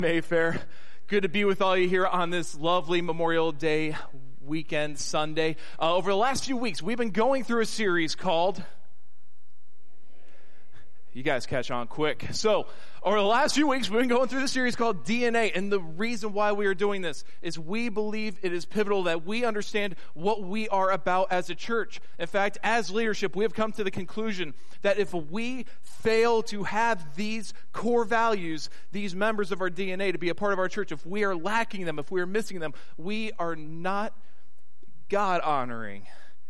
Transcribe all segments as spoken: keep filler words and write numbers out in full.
Mayfair. Good to be with all you here on this lovely Memorial Day weekend Sunday. Uh, over the last few weeks, we've been going through a series called... You guys catch on quick. So, over the last few weeks, we've been going through this series called D N A, and the reason why we are doing this is we believe it is pivotal that we understand what we are about as a church. In fact, as leadership, we have come to the conclusion that if we fail to have these core values, these members of our D N A to be a part of our church, if we are lacking them, if we are missing them, we are not God-honoring.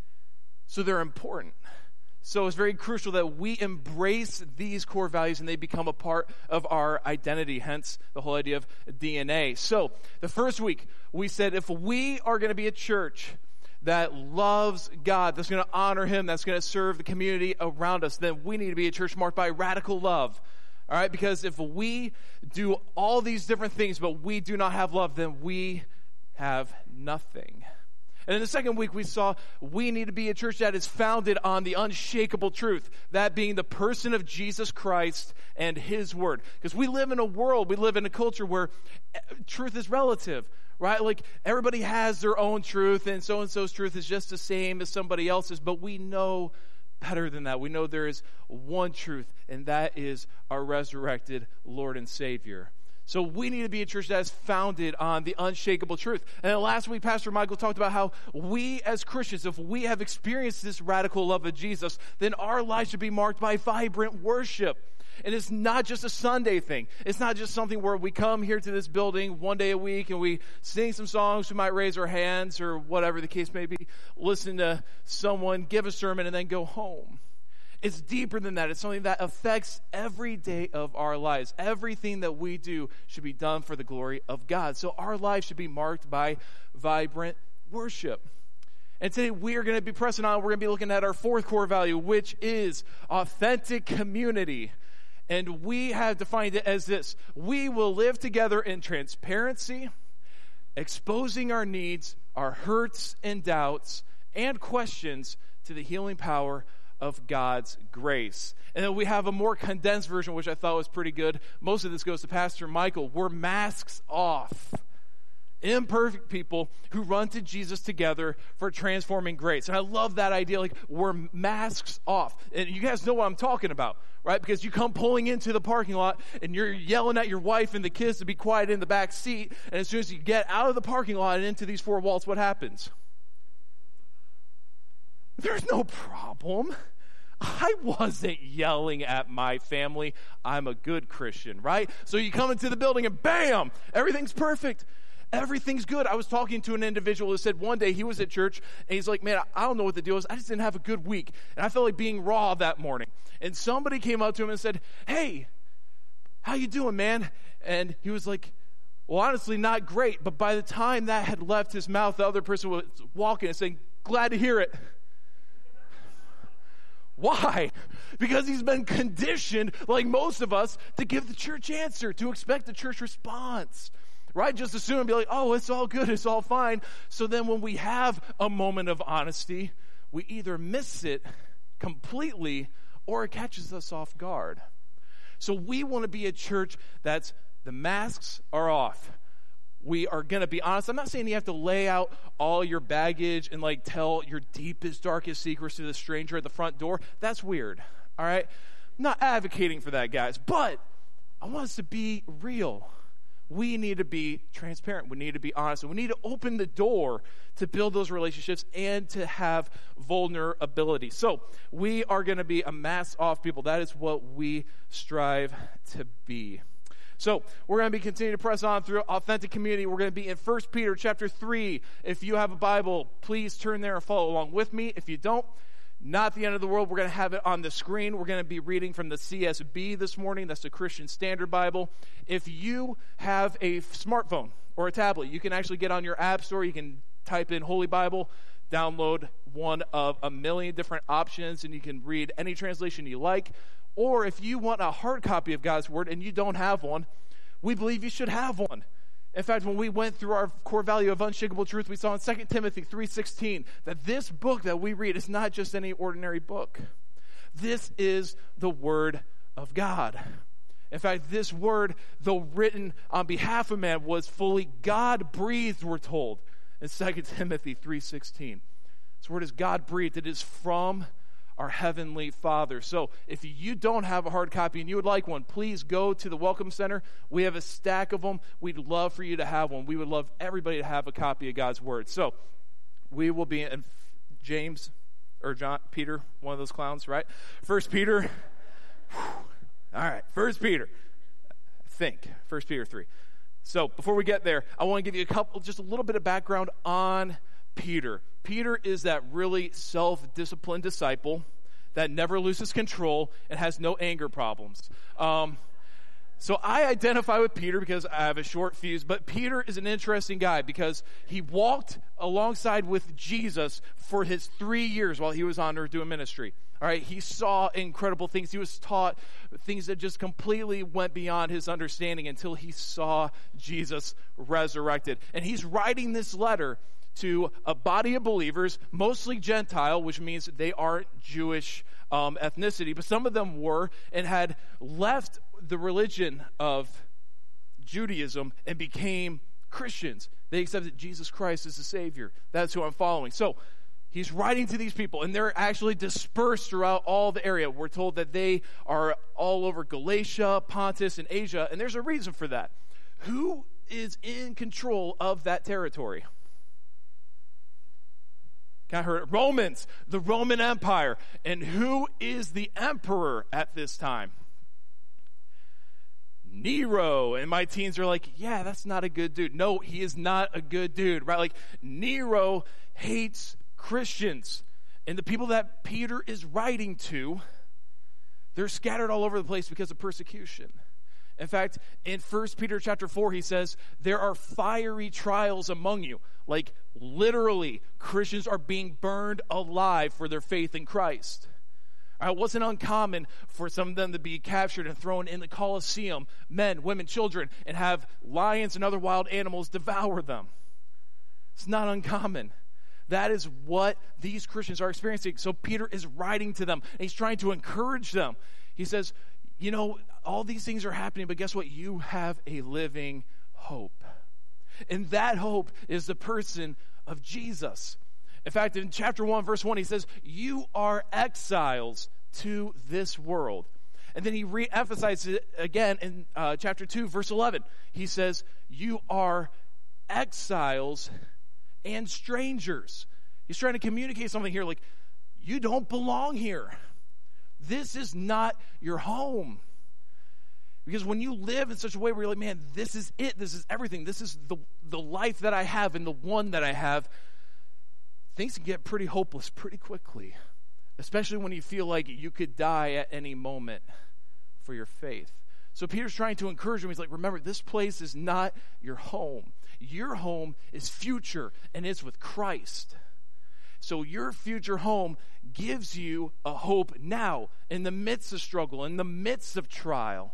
So they're important. So it's very crucial that we embrace these core values and they become a part of our identity, hence the whole idea of D N A. So the first week, we said if we are going to be a church that loves God, that's going to honor Him, that's going to serve the community around us, then we need to be a church marked by radical love. All right? Because if we do all these different things, but we do not have love, then we have nothing. And in the second week, we saw we need to be a church that is founded on the unshakable truth, that being the person of Jesus Christ and His Word. Because we live in a world, we live in a culture where truth is relative, right? Like everybody has their own truth, and so-and-so's truth is just the same as somebody else's, but we know better than that. We know there is one truth, and that is our resurrected Lord and Savior. So we need to be a church that is founded on the unshakable truth. And then last week, Pastor Michael talked about how we as Christians, if we have experienced this radical love of Jesus, then our lives should be marked by vibrant worship. And it's not just a Sunday thing. It's not just something where we come here to this building one day a week and we sing some songs, we might raise our hands or whatever the case may be, listen to someone give a sermon and then go home. It's deeper than that. It's something that affects every day of our lives. Everything that we do should be done for the glory of God. So our lives should be marked by vibrant worship. And today we are going to be pressing on. We're going to be looking at our fourth core value, which is authentic community. And we have defined it as this: we will live together in transparency, exposing our needs, our hurts and doubts, and questions to the healing power of God's grace. And then we have a more condensed version, which I thought was pretty good. Most of this goes to Pastor Michael. We're masks off. Imperfect people who run to Jesus together for transforming grace. And I love that idea, like we're masks off. And you guys know what I'm talking about, right? Because you come pulling into the parking lot and you're yelling at your wife and the kids to be quiet in the back seat. And as soon as you get out of the parking lot and into these four walls, what happens? There's no problem. I wasn't yelling at my family. I'm a good Christian, right? So you come into the building and bam, everything's perfect. Everything's good. I was talking to an individual who said one day he was at church and he's like, man, I don't know what the deal is. I just didn't have a good week. And I felt like being raw that morning. And somebody came up to him and said, hey, how you doing, man? And he was like, well, honestly, not great. But by the time that had left his mouth, the other person was walking and saying, glad to hear it. Why? Because he's been conditioned, like most of us, to give the church answer, to expect the church response, right? Just assume and be like, oh, it's all good, it's all fine. So then when we have a moment of honesty, we either miss it completely or it catches us off guard. So we want to be a church that's, the masks are off. We are going to be honest. I'm not saying you have to lay out all your baggage and like tell your deepest, darkest secrets to the stranger at the front door. That's weird, all right? I'm not advocating for that, guys, but I want us to be real. We need to be transparent. We need to be honest. And we need to open the door to build those relationships and to have vulnerability. So we are going to be a mask-off people. That is what we strive to be. So we're going to be continuing to press on through authentic community. We're going to be in First Peter chapter three. If you have a Bible, please turn there and follow along with me. If you don't, not the end of the world. We're going to have it on the screen. We're going to be reading from the C S B this morning. That's the Christian Standard Bible. If you have a smartphone or a tablet, you can actually get on your app store. You can type in Holy Bible, download one of a million different options, and you can read any translation you like. Or if you want a hard copy of God's Word and you don't have one, we believe you should have one. In fact, when we went through our core value of unshakable truth, we saw in Second Timothy three sixteen that this book that we read is not just any ordinary book. This is the Word of God. In fact, this word, though written on behalf of man, was fully God-breathed, we're told, in Second Timothy three sixteen. This word is God-breathed. It is from our Heavenly Father. So if you don't have a hard copy and you would like one, please go to the Welcome Center. We have a stack of them. We'd love for you to have one. We would love everybody to have a copy of God's Word. So we will be in James, or John, Peter, one of those clowns, right? First Peter. All right, First Peter. I think. First Peter three. So before we get there, I want to give you a couple, just a little bit of background on Peter. Peter is that really self-disciplined disciple that never loses control and has no anger problems. Um, so I identify with Peter because I have a short fuse, but Peter is an interesting guy because he walked alongside with Jesus for his three years while he was on earth doing ministry. All right, he saw incredible things. He was taught things that just completely went beyond his understanding until he saw Jesus resurrected. And he's writing this letter to a body of believers, mostly Gentile, which means they aren't Jewish um, ethnicity, but some of them were and had left the religion of Judaism and became Christians. They accepted Jesus Christ as the Savior. That's who I'm following. So he's writing to these people, and they're actually dispersed throughout all the area. We're told that they are all over Galatia, Pontus, and Asia, and there's a reason for that. Who is in control of that territory? I heard it. Romans, the Roman Empire. And who is the emperor at this time? Nero. And my teens are like, yeah, that's not a good dude. No, he is not a good dude, right? Like, Nero hates Christians. And the people that Peter is writing to, they're scattered all over the place because of persecution. In fact, in First Peter chapter four, he says, there are fiery trials among you. Like, literally, Christians are being burned alive for their faith in Christ. It wasn't uncommon for some of them to be captured and thrown in the Colosseum, men, women, children, and have lions and other wild animals devour them. It's not uncommon. That is what these Christians are experiencing. So Peter is writing to them, and he's trying to encourage them. He says, you know, all these things are happening, but guess what? You have a living hope. And that hope is the person of Jesus. In fact, in chapter one, verse one, he says, you are exiles to this world. And then he re-emphasizes it again in uh, chapter two, verse eleven. He says, you are exiles and strangers. He's trying to communicate something here like, you don't belong here. This is not your home. Because when you live in such a way where you're like, man, this is it, this is everything, this is the, the life that I have and the one that I have, things can get pretty hopeless pretty quickly, especially when you feel like you could die at any moment for your faith. So Peter's trying to encourage him. He's like, remember, this place is not your home. Your home is future, and it's with Christ. So your future home gives you a hope now in the midst of struggle, in the midst of trial.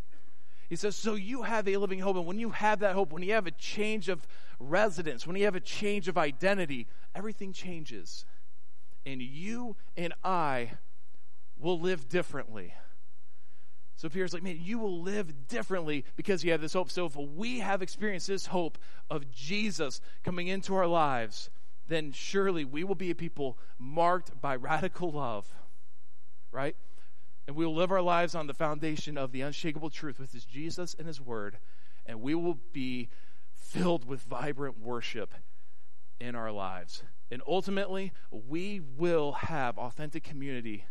He says, so you have a living hope, and when you have that hope, when you have a change of residence, when you have a change of identity, everything changes. And you and I will live differently. So Peter's like, man, you will live differently because you have this hope. So if we have experienced this hope of Jesus coming into our lives, then surely we will be a people marked by radical love, right? And we will live our lives on the foundation of the unshakable truth, which is Jesus and his word. And we will be filled with vibrant worship in our lives. And ultimately, we will have authentic community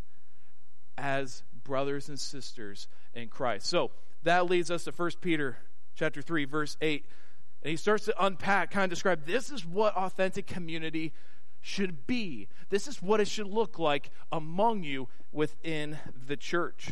as brothers and sisters in Christ. So that leads us to First Peter chapter three, verse eight. And he starts to unpack, kind of describe, this is what authentic community should be. This is what it should look like among you within the church.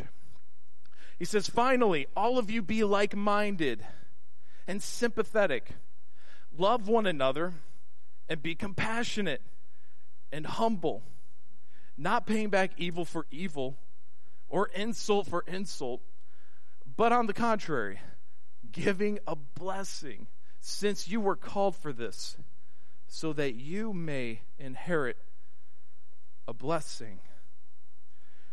He says, finally, all of you be like-minded and sympathetic. Love one another and be compassionate and humble, not paying back evil for evil or insult for insult, but on the contrary, giving a blessing, since you were called for this, so that you may inherit a blessing.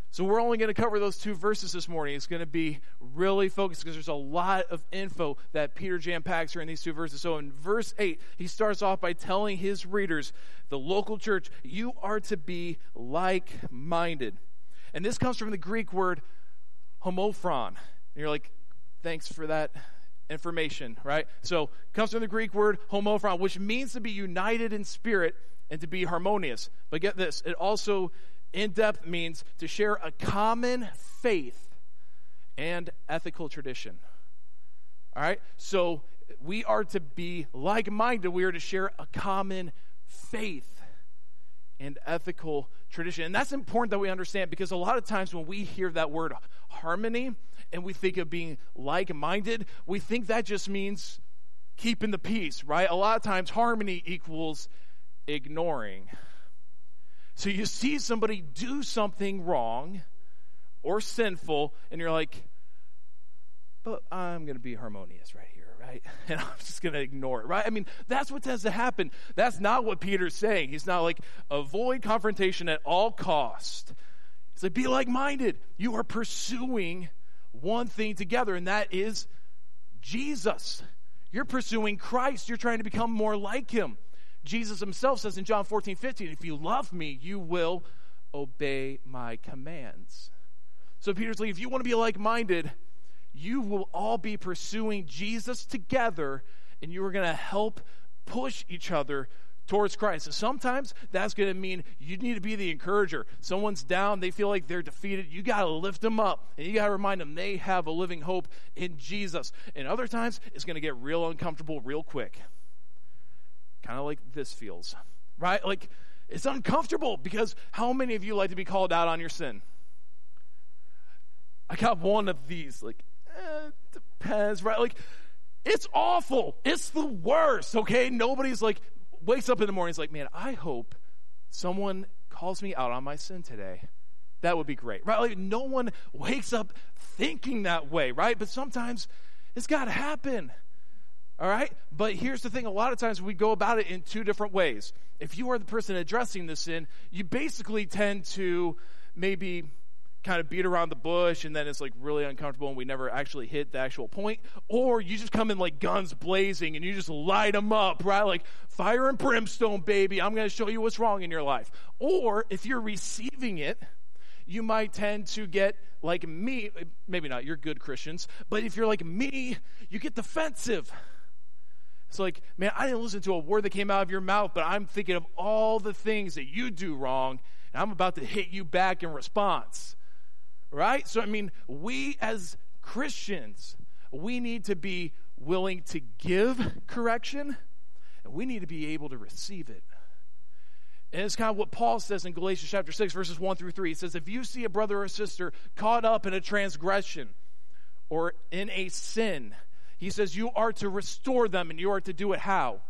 So we're only going to cover those two verses this morning. It's going to be really focused because there's a lot of info that Peter jam-packs here in these two verses. So in verse eight, he starts off by telling his readers, the local church, you are to be like-minded. And this comes from the Greek word homophron. And you're like, thanks for that information, right? So it comes from the Greek word homophron, which means to be united in spirit and to be harmonious. But get this, it also in-depth means to share a common faith and ethical tradition. All right? So we are to be like-minded. We are to share a common faith and ethical tradition. And that's important that we understand, because a lot of times when we hear that word harmony and we think of being like-minded, we think that just means keeping the peace, right? A lot of times harmony equals ignoring. So you see somebody do something wrong or sinful, and you're like, but I'm going to be harmonious right here, right? And I'm just going to ignore it, right? I mean, that's what tends to happen. That's not what Peter's saying. He's not like, avoid confrontation at all cost. He's like, be like-minded. You are pursuing one thing together, and that is Jesus. You're pursuing Christ. You're trying to become more like him. Jesus himself says in John fourteen fifteen, if you love me, you will obey my commands. So Peter's like, if you want to be like-minded, you will all be pursuing Jesus together, and you are going to help push each other towards Christ. So sometimes that's going to mean you need to be the encourager. Someone's down, they feel like they're defeated. You got to lift them up, and you got to remind them they have a living hope in Jesus. And other times, it's going to get real uncomfortable real quick. Kind of like this feels, right? Like, it's uncomfortable, because how many of you like to be called out on your sin? I got one of these, like, eh, depends, right? Like, it's awful. It's the worst, okay? Nobody's like, wakes up in the morning, is like, man, I hope someone calls me out on my sin today. That would be great, right? Like, no one wakes up thinking that way, right? But sometimes it's got to happen. All right? But here's the thing. A lot of times we go about it in two different ways. If you are the person addressing the sin, you basically tend to maybe kind of beat around the bush, and then it's like really uncomfortable and we never actually hit the actual point. Or you just come in like guns blazing and you just light them up, right? Like fire and brimstone, baby. I'm going to show you what's wrong in your life. Or if you're receiving it, you might tend to get like me. Maybe not, you're good Christians. But if you're like me, you get defensive. It's like, man, I didn't listen to a word that came out of your mouth, but I'm thinking of all the things that you do wrong, and I'm about to hit you back in response, right? So, I mean, we as Christians, we need to be willing to give correction, and we need to be able to receive it. And it's kind of what Paul says in Galatians chapter six, verses one through three. He says, if you see a brother or sister caught up in a transgression or in a sin, he says you are to restore them, and you are to do it how?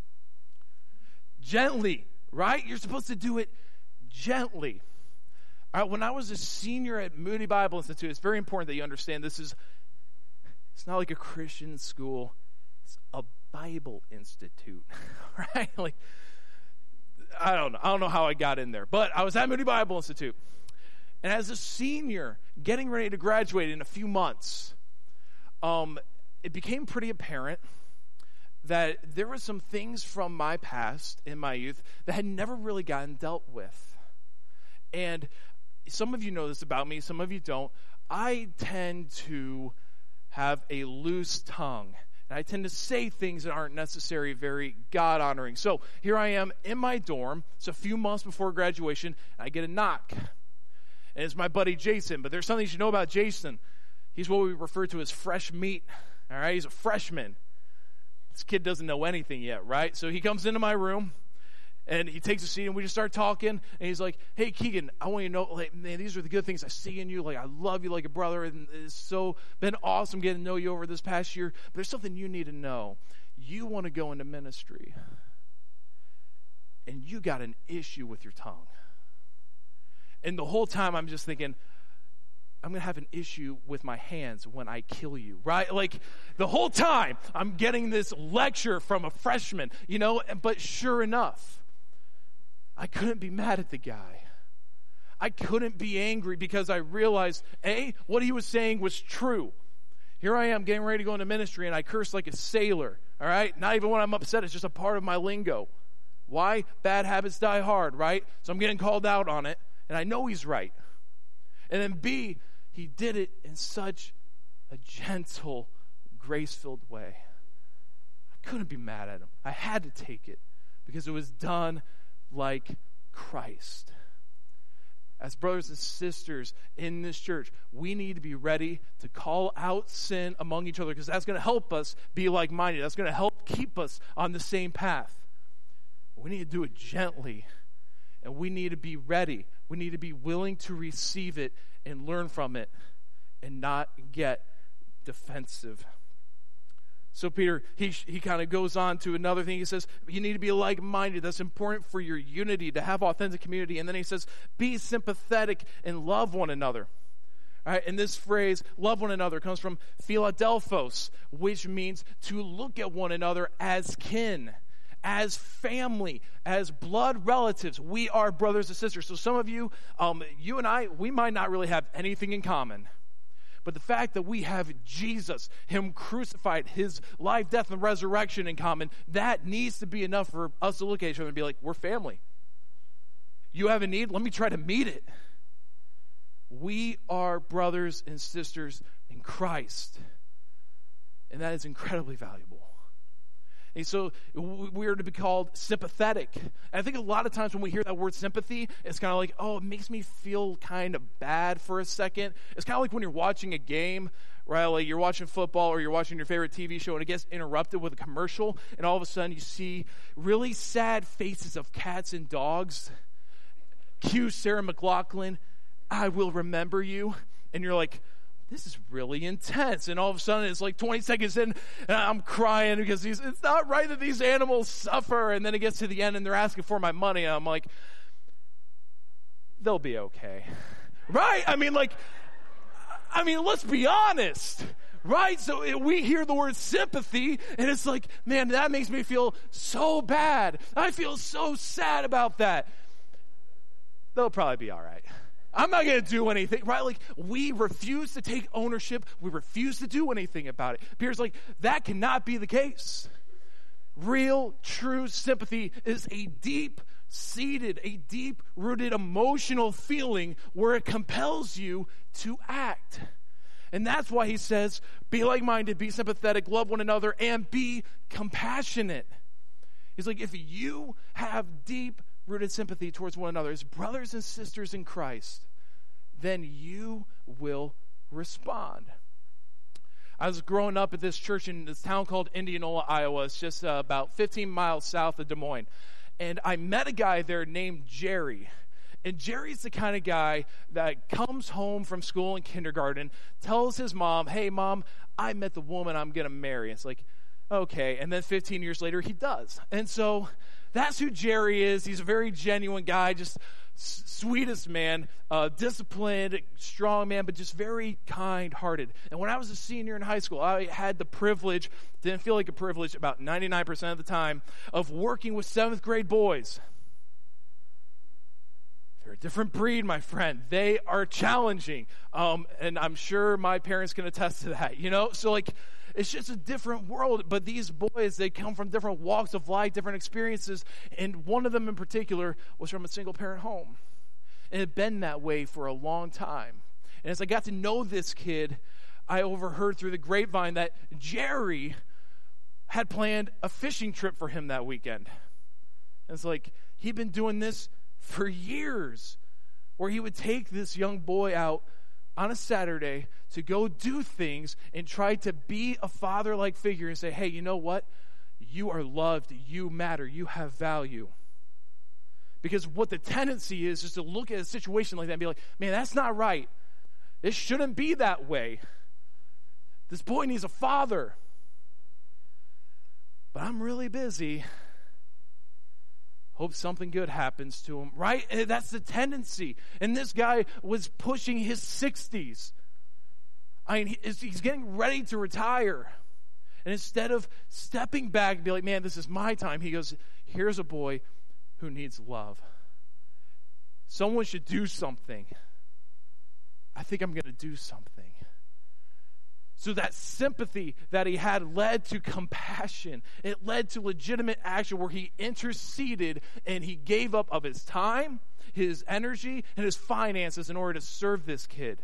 Gently, right? You're supposed to do it gently. All right, when I was a senior at Moody Bible Institute, it's very important that you understand this is, it's not like a Christian school. It's a Bible institute, right? Like, I don't know. I don't know how I got in there, but I was at Moody Bible Institute. And as a senior, getting ready to graduate in a few months, um, it became pretty apparent that there were some things from my past in my youth that had never really gotten dealt with. And some of you know this about me, some of you don't. I tend to have a loose tongue. And I tend to say things that aren't necessarily very God-honoring. So here I am in my dorm. It's a few months before graduation. And I get a knock. And it's my buddy Jason. But there's something you should know about Jason. He's what we refer to as fresh meat. All right, he's a freshman. This kid doesn't know anything yet, right? So he comes into my room, and he takes a seat, and we just start talking. And he's like, hey, Keegan, I want you to know, like, man, these are the good things I see in you. Like, I love you like a brother, and it's so been awesome getting to know you over this past year. But there's something you need to know. You want to go into ministry, and you got an issue with your tongue. And the whole time I'm just thinking, I'm going to have an issue with my hands when I kill you, right? Like, the whole time, I'm getting this lecture from a freshman, you know, but sure enough, I couldn't be mad at the guy. I couldn't be angry because I realized, A, what he was saying was true. Here I am getting ready to go into ministry, and I curse like a sailor, all right? Not even when I'm upset. It's just a part of my lingo. Why? Bad habits die hard, right? So I'm getting called out on it, and I know he's right. And then B, he did it in such a gentle, grace-filled way. I couldn't be mad at him. I had to take it because it was done like Christ. As brothers and sisters in this church, we need to be ready to call out sin among each other because that's going to help us be like-minded. That's going to help keep us on the same path. We need to do it gently, and we need to be ready. We need to be willing to receive it and learn from it and not get defensive. So Peter, he he kind of goes on to another thing. He says, you need to be like-minded. That's important for your unity, to have authentic community. And then he says, be sympathetic and love one another. All right, and this phrase, love one another, comes from Philadelphos, which means to look at one another as kin, as family, as blood relatives. We are brothers and sisters. So some of you, um, you and I, we might not really have anything in common. But the fact that we have Jesus, him crucified, his life, death, and resurrection in common, that needs to be enough for us to look at each other and be like, we're family. You have a need? Let me try to meet it. We are brothers and sisters in Christ. And that is incredibly valuable. And so we are to be called sympathetic. And I think a lot of times when we hear that word sympathy, it's kind of like, oh, it makes me feel kind of bad for a second. It's kind of like when you're watching a game, right? Like you're watching football or you're watching your favorite T V show and it gets interrupted with a commercial, and all of a sudden you see really sad faces of cats and dogs. Cue Sarah McLachlan, I will remember you. And you're like, this is really intense. And all of a sudden, it's like twenty seconds in, and I'm crying because these, it's not right that these animals suffer. And then it gets to the end, and they're asking for my money. And I'm like, they'll be okay. Right? I mean, like, I mean, let's be honest. Right? So it, we hear the word sympathy, and it's like, man, that makes me feel so bad. I feel so sad about that. They'll probably be all right. I'm not going to do anything, right? Like, we refuse to take ownership. We refuse to do anything about it. Peter's like, that cannot be the case. Real, true sympathy is a deep-seated, a deep-rooted emotional feeling where it compels you to act. And that's why he says, be like-minded, be sympathetic, love one another, and be compassionate. He's like, if you have deep rooted sympathy towards one another as brothers and sisters in Christ, then you will respond. I was growing up at this church in this town called Indianola, Iowa. It's just uh, about fifteen miles south of Des Moines. And I met a guy there named Jerry. And Jerry's the kind of guy that comes home from school in kindergarten, tells his mom, hey, Mom, I met the woman I'm going to marry. It's like, okay. And then fifteen years later, he does. And so that's who Jerry is. He's a very genuine guy, just s- sweetest man, uh, disciplined, strong man, but just very kind-hearted. And when I was a senior in high school, I had the privilege, didn't feel like a privilege about ninety-nine percent of the time, of working with seventh grade boys. They're a different breed, my friend. They are challenging. Um, and I'm sure my parents can attest to that, you know? So, like, it's just a different world, but these boys, they come from different walks of life, different experiences, and one of them in particular was from a single-parent home. And it had been that way for a long time. And as I got to know this kid, I overheard through the grapevine that Jerry had planned a fishing trip for him that weekend. And it's like, he'd been doing this for years, where he would take this young boy out on a Saturday to go do things and try to be a father-like figure and say, hey, you know what? You are loved. You matter. You have value. Because what the tendency is is to look at a situation like that and be like, man, that's not right. It shouldn't be that way. This boy needs a father. But I'm really busy. Hope something good happens to him, right? And that's the tendency. And this guy was pushing his sixties. I mean, he's getting ready to retire. And instead of stepping back and be like, man, this is my time, he goes, here's a boy who needs love. someone should do something, I think I'm going to do something. So that sympathy that he had led to compassion. It led to legitimate action where he interceded and he gave up of his time, his energy, and his finances in order to serve this kid.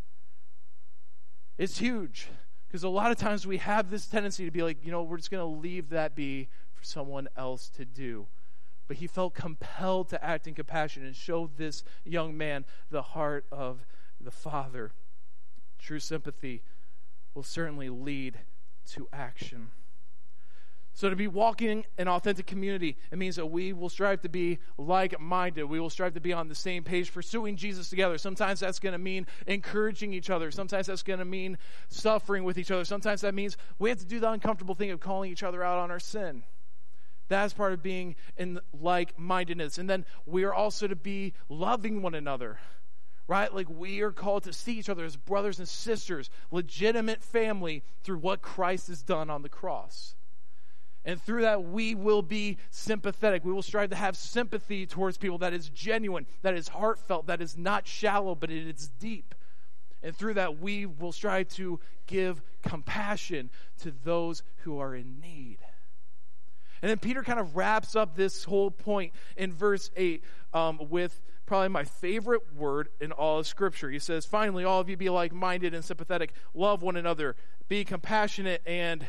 It's huge because a lot of times we have this tendency to be like, you know, we're just going to leave that be for someone else to do. But he felt compelled to act in compassion and show this young man the heart of the Father. True sympathy will certainly lead to action. So to be walking in authentic community, it means that we will strive to be like-minded. We will strive to be on the same page, pursuing Jesus together. Sometimes that's going to mean encouraging each other. Sometimes that's going to mean suffering with each other. Sometimes that means we have to do the uncomfortable thing of calling each other out on our sin. That's part of being in like-mindedness. And then we are also to be loving one another. Right? Like we are called to see each other as brothers and sisters, legitimate family through what Christ has done on the cross. And through that, we will be sympathetic. We will strive to have sympathy towards people that is genuine, that is heartfelt, that is not shallow, but it is deep. And through that, we will strive to give compassion to those who are in need. And then Peter kind of wraps up this whole point in verse eight um, with probably my favorite word in all of Scripture. He says, finally, all of you be like-minded and sympathetic. Love one another. Be compassionate and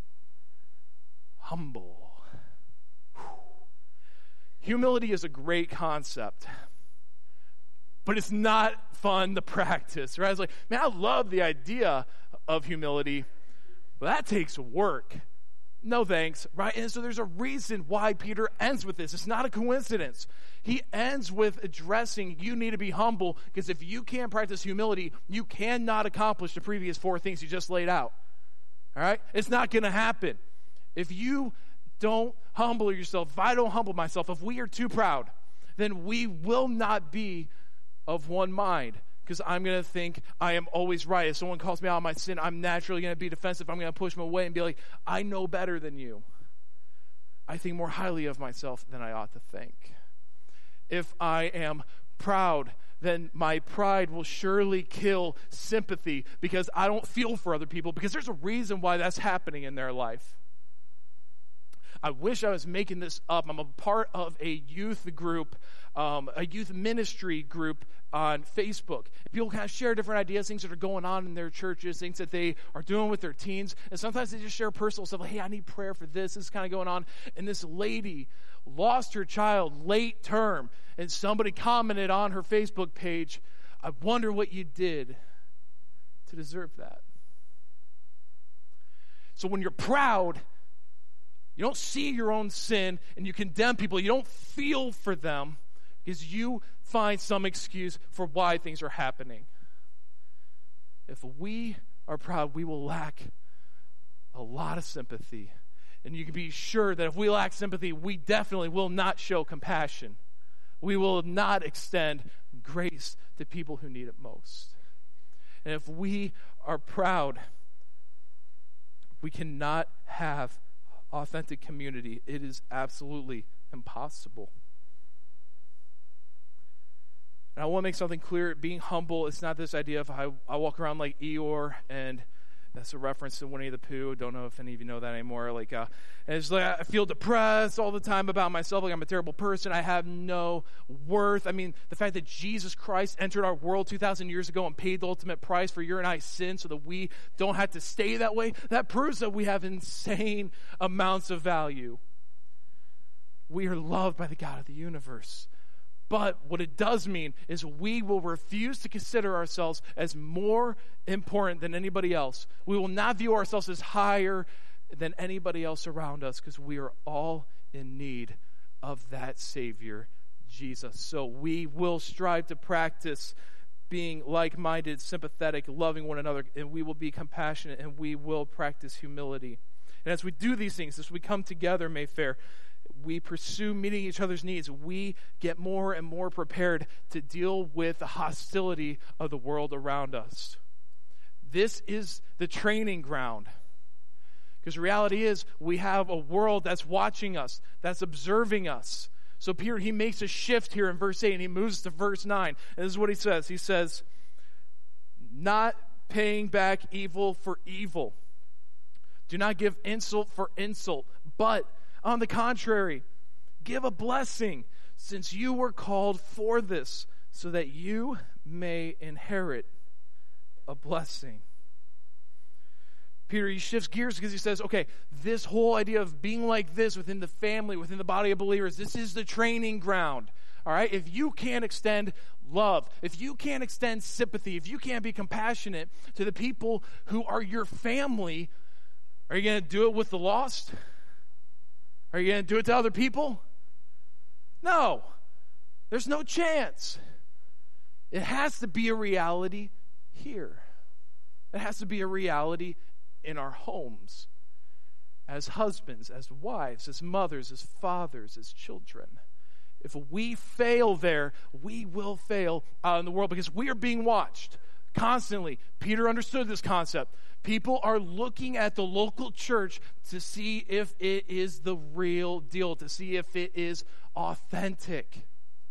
humble. Whew. Humility is a great concept, but it's not fun to practice, right? It's like, man, I love the idea of humility, but that takes work. No thanks, right? And so there's a reason why Peter ends with this. It's not a coincidence. He ends with addressing you need to be humble, because if you can't practice humility, you cannot accomplish the previous four things you just laid out. All right? It's not going to happen. If you don't humble yourself, if I don't humble myself, if we are too proud, then we will not be of one mind. Because I'm going to think I am always right. If someone calls me out on my sin, I'm naturally going to be defensive. I'm going to push them away and be like, I know better than you. I think more highly of myself than I ought to think. If I am proud, then my pride will surely kill sympathy because I don't feel for other people, because there's a reason why that's happening in their life. I wish I was making this up. I'm a part of a youth group, um, a youth ministry group on Facebook. People kind of share different ideas, things that are going on in their churches, things that they are doing with their teens. And sometimes they just share personal stuff like, hey, I need prayer for this. This is kind of going on. And this lady lost her child late term. And somebody commented on her Facebook page, I wonder what you did to deserve that. So when you're proud, you don't see your own sin and you condemn people. You don't feel for them because you find some excuse for why things are happening. If we are proud, we will lack a lot of sympathy. And you can be sure that if we lack sympathy, we definitely will not show compassion. We will not extend grace to people who need it most. And if we are proud, we cannot have authentic community. It is absolutely impossible. And I want to make something clear. Being humble, it's not this idea of I, I walk around like Eeyore, and that's a reference to Winnie the Pooh. Don't know if any of you know that anymore. Like, uh, and it's like I feel depressed all the time about myself, like I'm a terrible person. I have no worth. I mean, the fact that Jesus Christ entered our world two thousand years ago and paid the ultimate price for your and I's sin so that we don't have to stay that way, that proves that we have insane amounts of value. We are loved by the God of the universe. But what it does mean is we will refuse to consider ourselves as more important than anybody else. We will not view ourselves as higher than anybody else around us, because we are all in need of that Savior, Jesus. So we will strive to practice being like-minded, sympathetic, loving one another, and we will be compassionate, and we will practice humility. And as we do these things, as we come together, Mayfair, we pursue meeting each other's needs, we get more and more prepared to deal with the hostility of the world around us. This is the training ground. Because the reality is we have a world that's watching us, that's observing us. So Peter, he makes a shift here in verse eight, and he moves to verse nine. And this is what he says. He says, not paying back evil for evil. Do not give insult for insult, but on the contrary, give a blessing, since you were called for this, so that you may inherit a blessing. Peter, he shifts gears because he says, okay, this whole idea of being like this within the family, within the body of believers, this is the training ground. All right? If you can't extend love, if you can't extend sympathy, if you can't be compassionate to the people who are your family, are you going to do it with the lost? Are you going to do it to other people? No. There's no chance. It has to be a reality here. It has to be a reality in our homes, as husbands, as wives, as mothers, as fathers, as children. If we fail there, we will fail out in the world because we are being watched constantly. Peter understood this concept. People are looking at the local church to see if it is the real deal, to see if it is authentic.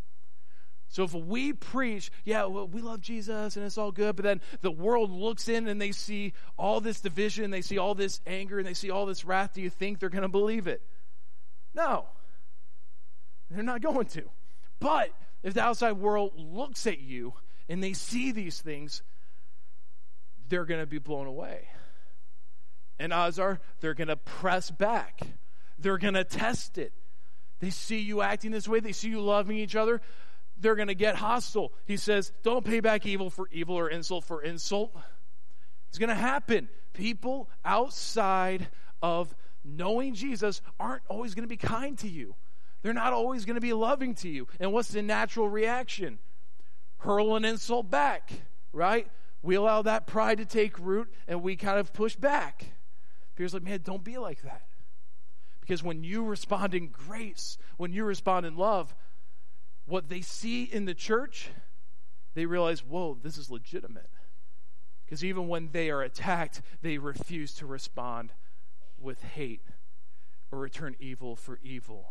So if we preach, yeah, well, we love Jesus and it's all good, but then the world looks in and they see all this division, they see all this anger, and they see all this wrath, do you think they're going to believe it? No. They're not going to. But if the outside world looks at you and they see these things, they're going to be blown away. And odds are they're going to press back. They're going to test it. They see you acting this way. They see you loving each other. They're going to get hostile. He says, don't pay back evil for evil or insult for insult. It's going to happen. People outside of knowing Jesus aren't always going to be kind to you. They're not always going to be loving to you. And what's the natural reaction? Hurl an insult back, right? We allow that pride to take root and we kind of push back. Peter's like, man, don't be like that. Because when you respond in grace, when you respond in love, what they see in the church, they realize, whoa, this is legitimate. Because even when they are attacked, they refuse to respond with hate or return evil for evil.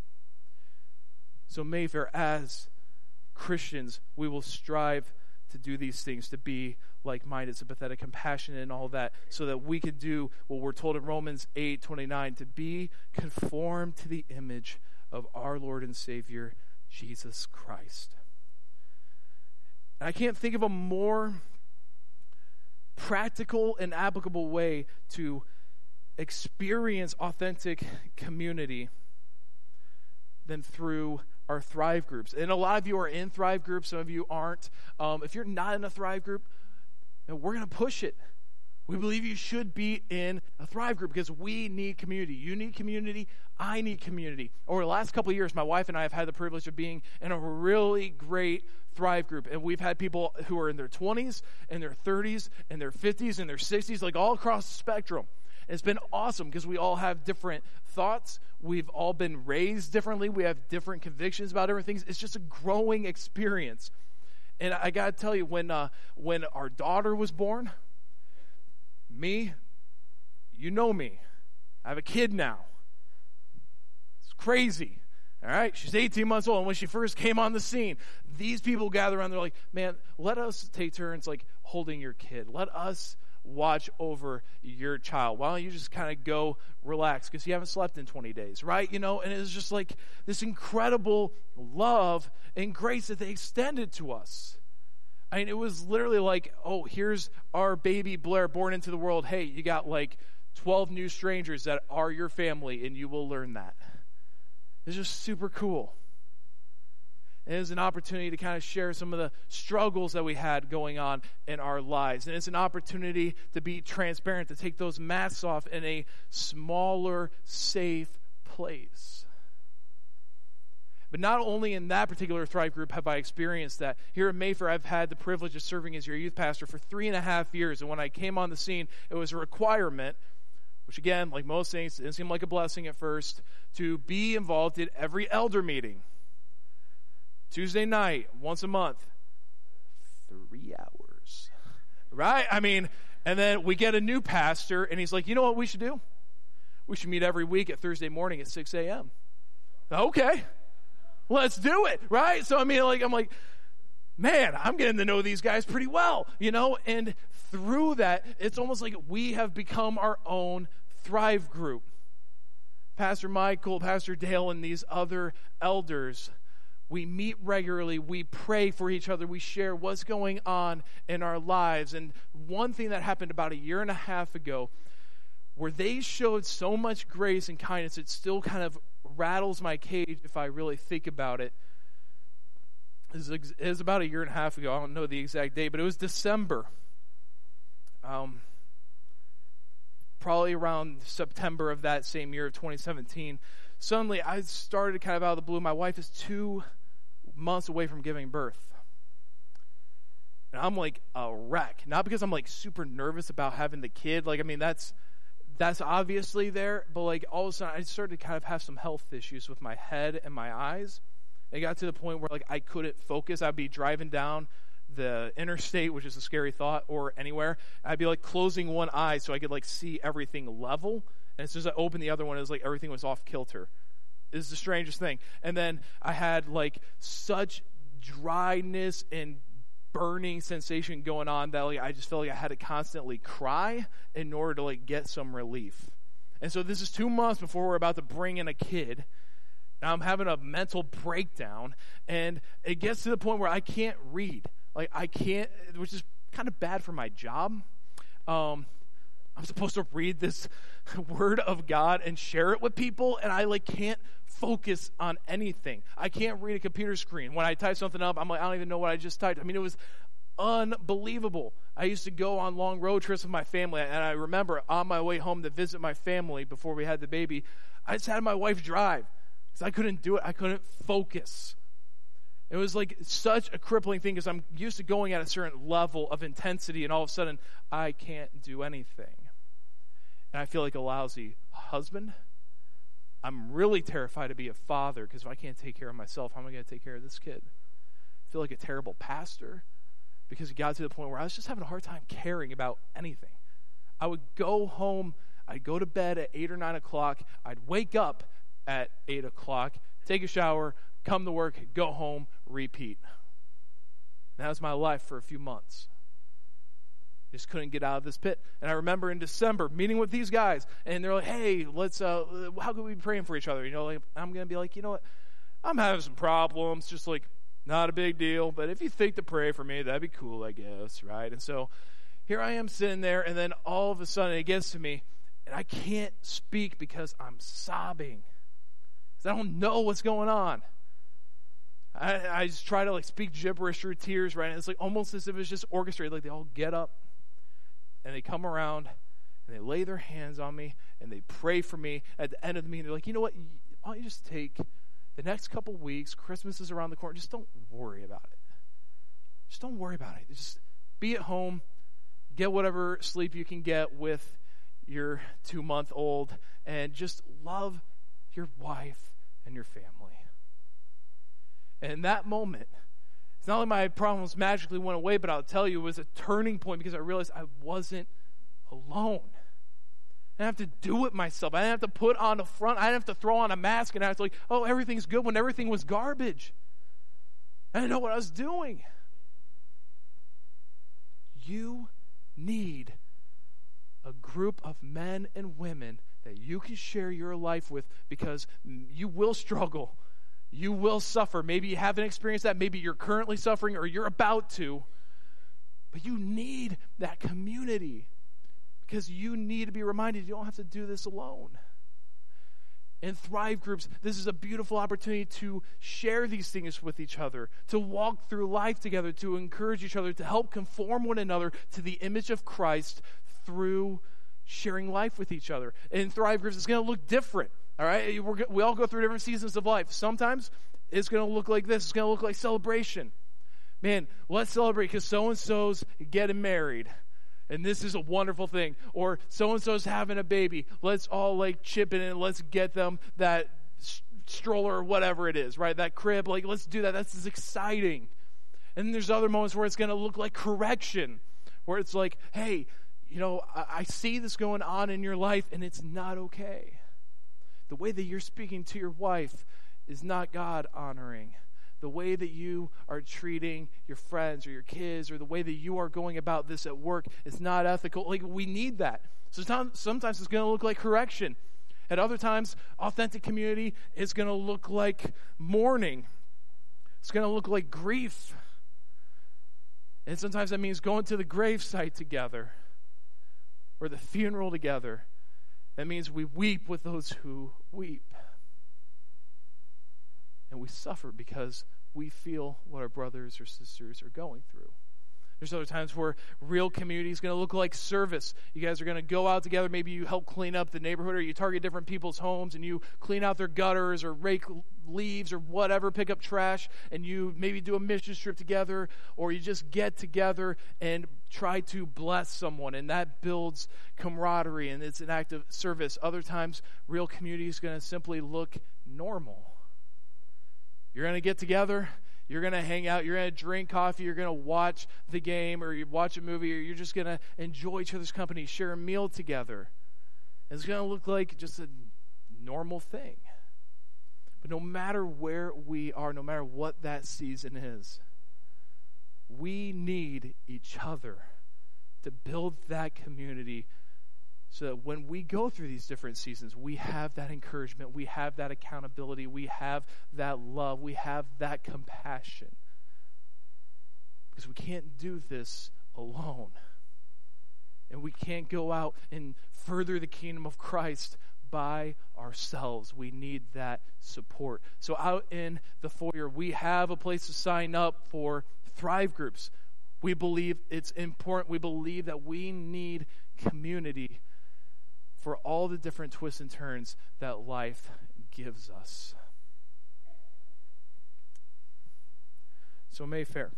So Mayfair, as Christians, we will strive to do these things, to be like-minded, sympathetic, compassionate, and all that, so that we can do what we're told in Romans eight twenty-nine, to be conformed to the image of our Lord and Savior, Jesus Christ. And I can't think of a more practical and applicable way to experience authentic community than through our Thrive groups. And a lot of you are in Thrive groups, some of you aren't. Um, if you're not in a Thrive group, you know, we're going to push it. We believe you should be in a Thrive group because we need community. You need community. I need community. Over the last couple of years, my wife and I have had the privilege of being in a really great Thrive group. And we've had people who are in their twenties, in their thirties, in their fifties, in their sixties, like all across the spectrum. And it's been awesome because we all have different thoughts. We've all been raised differently. We have different convictions about different things. It's just a growing experience. And I got to tell you, when uh, when our daughter was born, me, you know me. I have a kid now. It's crazy. All right? She's eighteen months old. And when she first came on the scene, these people gather around. They're like, man, let us take turns like holding your kid. Let us watch over your child. Why don't you just kind of go relax because you haven't slept in twenty days, right? You know, and it was just like this incredible love and grace that they extended to us. I mean, it was literally like, oh, here's our baby Blair born into the world. Hey, you got like twelve new strangers that are your family, and you will learn that. It's just super cool. And it's an opportunity to kind of share some of the struggles that we had going on in our lives. And it's an opportunity to be transparent, to take those masks off in a smaller, safe place. But not only in that particular Thrive group have I experienced that. Here at Mayfair, I've had the privilege of serving as your youth pastor for three and a half years. And when I came on the scene, it was a requirement, which again, like most things, didn't seem like a blessing at first, to be involved in every elder meeting. Tuesday night, once a month, three hours, right? I mean, and then we get a new pastor, and he's like, you know what we should do? We should meet every week at Thursday morning at six a.m. Okay. let's do it, right? So I mean, like, I'm like, man, I'm getting to know these guys pretty well, you know? And through that, it's almost like we have become our own Thrive group. Pastor Michael, Pastor Dale, and these other elders, we meet regularly, we pray for each other, we share what's going on in our lives. And one thing that happened about a year and a half ago, where they showed so much grace and kindness, it still kind of rattles my cage if I really think about it. It was about a year and a half ago. I don't know the exact date, but it was December. Um, probably around September of that same year of twenty seventeen. Suddenly, I started kind of out of the blue. My wife is two months away from giving birth. And I'm like a wreck. Not because I'm like super nervous about having the kid. Like, I mean, that's that's obviously there. But like all of a sudden, I started to kind of have some health issues with my head and my eyes. It got to the point where like I couldn't focus. I'd be driving down the interstate, which is a scary thought, or anywhere. I'd be like closing one eye so I could like see everything level. And as soon as I opened the other one, it was like everything was off kilter. It's the strangest thing. And then I had like such dryness and burning sensation going on that like I just felt like I had to constantly cry in order to like get some relief. And so this is two months before we're about to bring in a kid. Now I'm having a mental breakdown, and it gets to the point where I can't read. Like I can't, which is kind of bad for my job. Um, I'm supposed to read this word of God and share it with people, and I like can't focus on anything. I can't read a computer screen. When I type something up, I'm like, I don't even know what I just typed. I mean, it was unbelievable. I used to go on long road trips with my family, and I remember on my way home to visit my family before we had the baby, I just had my wife drive. Because I couldn't do it. I couldn't focus. It was like such a crippling thing because I'm used to going at a certain level of intensity, and all of a sudden, I can't do anything. And I feel like a lousy husband. I'm really terrified to be a father because if I can't take care of myself, how am I going to take care of this kid? I feel like a terrible pastor because it got to the point where I was just having a hard time caring about anything. I would go home, I'd go to bed at eight or nine o'clock, I'd wake up at eight o'clock, take a shower, come to work, go home, repeat. And that was my life for a few months. Just couldn't get out of this pit. And I remember in December meeting with these guys, and they're like, hey, let's, uh, how could we be praying for each other? You know, like, I'm going to be like, you know what, I'm having some problems, just like, not a big deal, but if you think to pray for me, that'd be cool, I guess, right? And so here I am sitting there, and then all of a sudden it gets to me, and I can't speak because I'm sobbing. I don't know what's going on. I, I just try to like speak gibberish through tears, right? And it's like almost as if it's just orchestrated. Like they all get up and they come around and they lay their hands on me and they pray for me. At the end of the meeting, they're like, you know what? Why don't you just take the next couple weeks? Christmas is around the corner. Just don't worry about it. Just don't worry about it. Just be at home, get whatever sleep you can get with your two-month-old, and just love your wife and your family. And in that moment, it's not like my problems magically went away, but I'll tell you, it was a turning point because I realized I wasn't alone. I didn't have to do it myself. I didn't have to put on a front. I didn't have to throw on a mask and act like, oh, everything's good when everything was garbage. I didn't know what I was doing. You need a group of men and women that you can share your life with because you will struggle. You will suffer. Maybe you haven't experienced that. Maybe you're currently suffering or you're about to. But you need that community because you need to be reminded you don't have to do this alone. In Thrive groups, this is a beautiful opportunity to share these things with each other, to walk through life together, to encourage each other, to help conform one another to the image of Christ through sharing life with each other. In Thrive groups, it's going to look different, all right? We're, we all go through different seasons of life. Sometimes it's going to look like this. It's going to look like celebration. Man, let's celebrate because so-and-so's getting married, and this is a wonderful thing. Or so-and-so's having a baby. Let's all, like, chip in and let's get them that s- stroller or whatever it is, right? That crib. Like, let's do that. That's exciting. And then there's other moments where it's going to look like correction, where it's like, hey, you know, I, I see this going on in your life, and it's not okay. The way that you're speaking to your wife is not God honoring. The way that you are treating your friends or your kids, or the way that you are going about this at work, is not ethical. Like, we need that. So sometimes it's going to look like correction. At other times, authentic community is going to look like mourning. It's going to look like grief. And sometimes that means going to the gravesite together, or the funeral together. That means we weep with those who weep. And we suffer because we feel what our brothers or sisters are going through. There's other times where real community is going to look like service. You guys are going to go out together. Maybe you help clean up the neighborhood, or you target different people's homes and you clean out their gutters or rake leaves or whatever, pick up trash, and you maybe do a mission trip together, or you just get together and try to bless someone, and that builds camaraderie, and it's an act of service. Other times, real community is going to simply look normal. You're going to get together, you're going to hang out, you're going to drink coffee, you're going to watch the game, or you watch a movie, or you're just going to enjoy each other's company, share a meal together. And it's going to look like just a normal thing. But no matter where we are, no matter what that season is, we need each other to build that community, so that when we go through these different seasons, we have that encouragement, we have that accountability, we have that love, we have that compassion. Because we can't do this alone. And we can't go out and further the kingdom of Christ by ourselves. We need that support. So out in the foyer, we have a place to sign up for Thrive groups. We believe it's important. We believe that we need community for all the different twists and turns that life gives us. So Mayfair,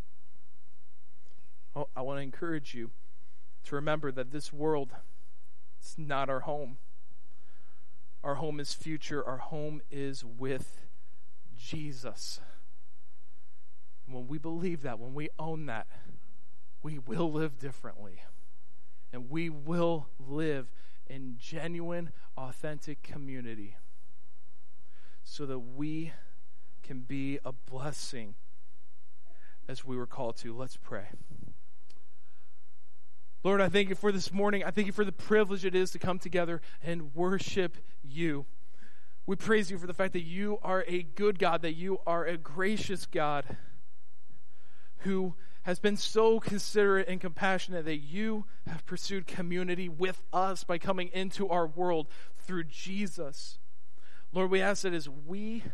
I want to encourage you to remember that this world is not our home. Our home is future. Our home is with Jesus. And when we believe that, when we own that, we will live differently. And we will live in genuine, authentic community, so that we can be a blessing as we were called to. Let's pray. Lord, I thank you for this morning. I thank you for the privilege it is to come together and worship you. We praise you for the fact that you are a good God, that you are a gracious God who has been so considerate and compassionate, that you have pursued community with us by coming into our world through Jesus. Lord, we ask that as we,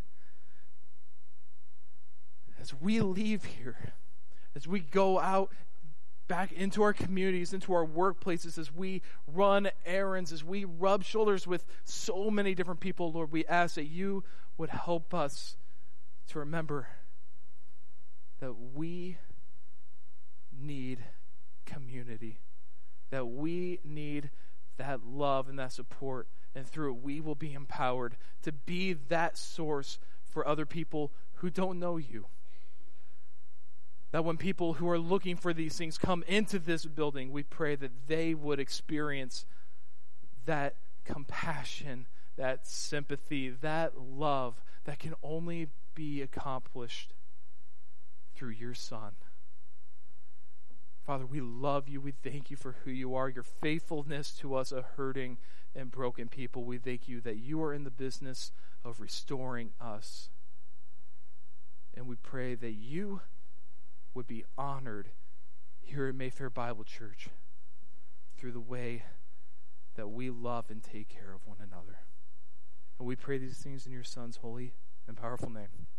as we leave here, as we go out back into our communities, into our workplaces, as we run errands, as we rub shoulders with so many different people, Lord, we ask that you would help us to remember that we need community, that we need that love and that support, and through it we will be empowered to be that source for other people who don't know you. That when people who are looking for these things come into this building, we pray that they would experience that compassion, that sympathy, that love that can only be accomplished through your Son. Father, we love you. We thank you for who you are, your faithfulness to us, a hurting and broken people. We thank you that you are in the business of restoring us. And we pray that you would be honored here at Mayfair Bible Church through the way that we love and take care of one another. And we pray these things in your Son's holy and powerful name.